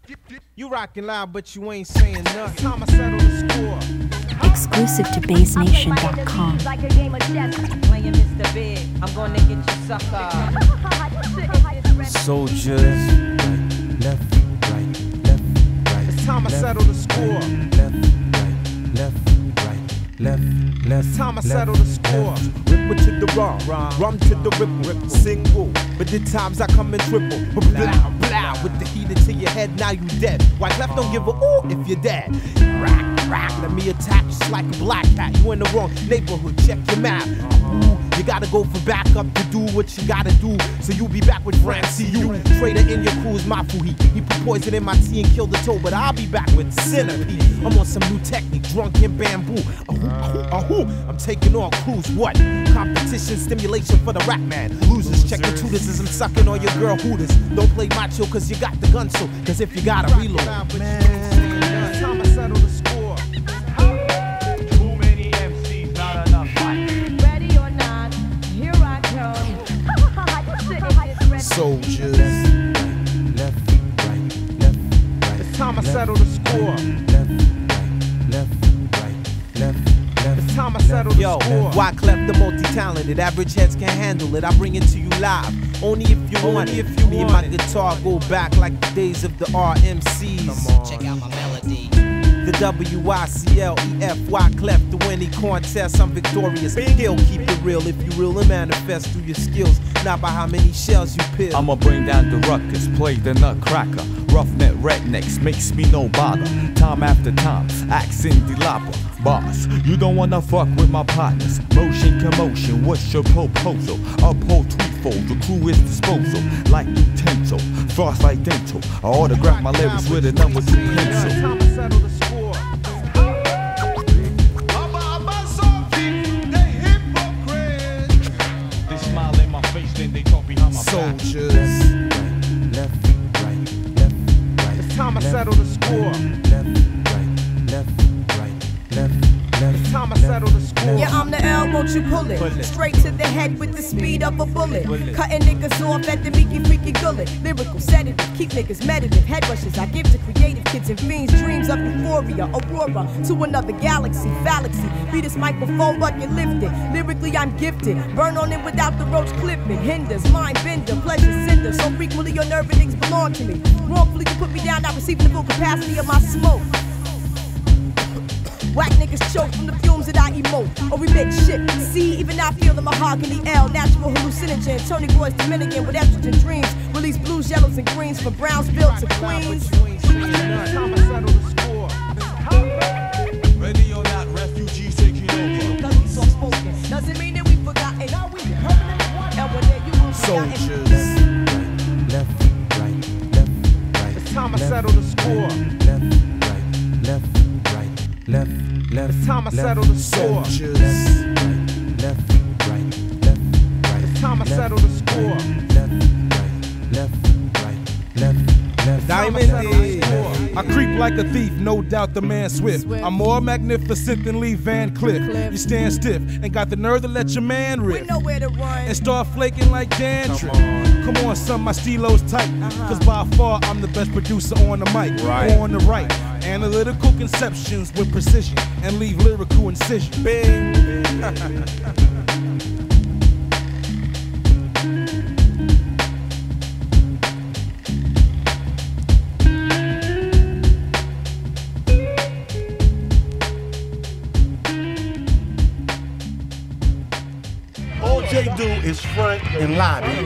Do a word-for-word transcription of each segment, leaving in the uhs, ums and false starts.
You rockin' loud, but you ain't saying nothing. Time I settle the score. Exclusive to Bass Nation dot com. Playing Mister Big, I'm gonna get you sucker. Soldiers, right, left, right, left, right. It's time I settle the score. Left, right, left, right, left, left. It's time I settle the score. Ripple to the rum, rum to the ripple, single. But the times I come in triple. Blah, blah, with the heater to your head, now you dead. White left don't give a ooh if you're dead. Rock, rock, let me attack just like a black cat. You in the wrong neighborhood, check your map. Ooh, you gotta go for backup to do what you gotta do. So you be back with Francie, you trader in your crew's my fuhi. He put poison in my tea and killed the toe, but I'll be back with centipede. I'm on some new technique, drunk in bamboo. Ahoo, ahoo, ahoo. I'm taking on crews, what? Competition, stimulation for the rap man. Losers, check the tutors as I'm sucking on your girl hooters. Don't play macho cause you got the gun, so cause if you gotta reload, man, time I settle the score. Too many M Cs, not enough fight. Ready or not, here I come. Soldiers, left, right, left, right. It's time I settle the score. Left, right, left, right, left. It's time I settle the Yo, score. Why cleft the multi-talented? Average heads can't handle it. I bring it to you live. Only if you want it. If you Me and my guitar go back like the days of the R M Cs. Check out my melody. The W I C L E F Y cleft to win any contest. I'm victorious. He'll keep it real if you real and manifest through your skills, not by how many shells you peel. I'ma bring down the ruckus, play the nutcracker. Roughneck rednecks makes me no bother. Time after time, accent the lopper. Boss, you don't wanna fuck with my partners. Motion commotion, what's your proposal? Uphold threefold, the crew is disposal. Like utensil, frost like dental. I autograph my lyrics with a number two pencil. Time to settle the score. They smile in my face, then they talk behind my back. Soldiers, left, right, left, right. It's time I settle the score. Left, right, left, right, left, left. It's time I settle the score. Yeah, I'm the L, won't you pull it? Pull it. Straight to the head with the speed of a bullet. Cutting niggas off at the meeky freaky gullet. Lyrical sedative, keep niggas meditative. Head rushes I give to creative kids and fiends. Dreams of euphoria, aurora to another galaxy, galaxy. Be this microphone bucket lifted. Lyrically I'm gifted. Burn on it without the roach clipping. Hinders, mind bender, pleasure cinder. So frequently your nerve endings belong to me. Wrongfully you put me down, not receiving the full capacity of my smoke. Whack niggas choke from the fumes that I emote or emit shit. See, even I feel the mahogany L, natural hallucinogen. Tony Boy's Dominican with estrogen dreams. Release blues, yellows, and greens from Brownsville to Queens. Time to settle the score. Ready or not, refugees taking over. Cause we so spoken doesn't mean that we forgotten. Now we permanent one. And when there you will Soldiers, left, right, left, right. It's time I settle the score. Left, right, left, right, left, left. It's time I settle the score. Soldiers, left, right, left, right. It's time I settle the score. Left, right, left, right, left, left. Diamond D. I creep like a thief, no doubt the man swift. I'm more magnificent than Lee Van Cleef. You stand stiff and got the nerve to let your man we rip know where to run. and start flaking like dandruff. Come on, son, my stilo's tight. Cause by far I'm the best producer on the mic. Right. On the right. Analytical conceptions with precision and leave lyrical incision. Bing. All Jay do is front and lie, man.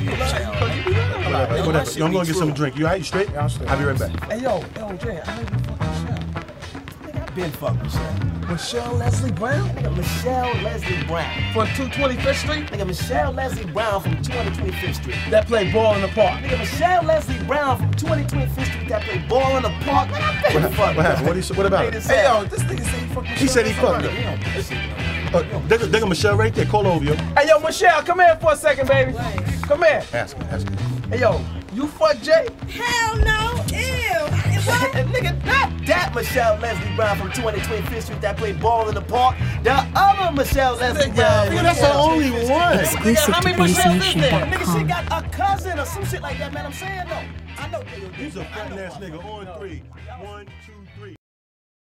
What up? Yo, I'm gonna get some drink. You alright? You straight? Yeah, I'm straight. I'll be right back. Hey, yo, yo, Jay, I heard you fuck Michelle. Nigga, I been fuck Michelle. Michelle Leslie Brown? Nigga, Michelle Leslie Brown. From two twenty-fifth Street? Nigga, Michelle Leslie Brown from two twenty-fifth Street. That played ball in the park. Nigga, Michelle Leslie Brown from two twenty-fifth Street that played ball in the park. Nigga, I been What, fuck. what happened? What, he, what about it? Hey, yo, this nigga said he fucked Michelle. He said he fucked her. Uh, there, there go Michelle right there. Call over, yo. Hey, yo, Michelle, come here for a second, baby. Come here. Ask him, ask him. Hey, yo, you fuck Jay? Hell no. Ew. What? Nigga, not that Michelle Leslie Brown from two twenty-fifth Street that played ball in the park. The other Michelle Leslie Brown. Nigga, that's the only one. Exclusive How to many Bass Michelles is Nation there? dot Nigga, she com. got a cousin or some shit like that, man. I'm saying though. I know K O D. You's a I fat know ass my nigga. fucking- On no. three. One, two, three.